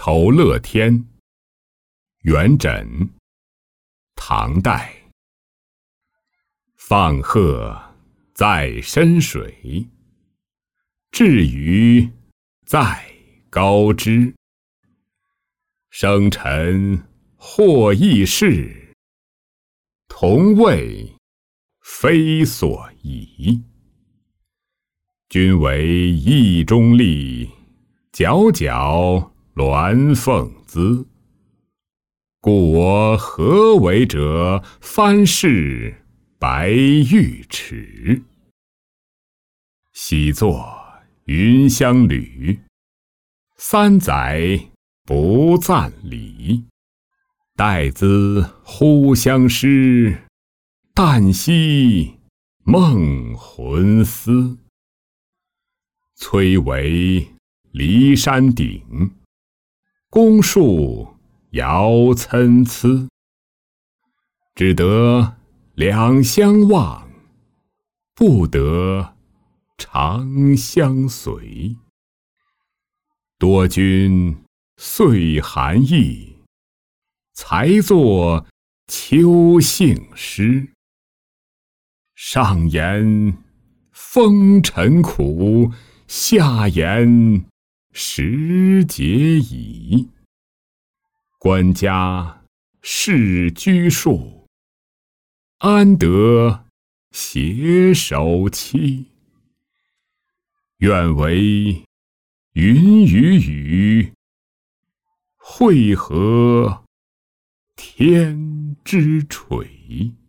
酬乐天，元稹，唐代。放鹤在深水，至鱼在高枝。生辰或异事，同谓非所宜。君为意中立，皎皎鸾凤姿。故我何为者，翻视白玉齿。喜作云香侣，三载不赞礼。待兹忽相识，旦夕梦魂丝。崔嵬骊山顶，宫树遥参差。只得两相望，不得长相随。多君岁寒意，才作秋兴诗。上言风尘苦，下言时节已。官家世居庶，安得携手期？愿为云与雨，会合天之垂。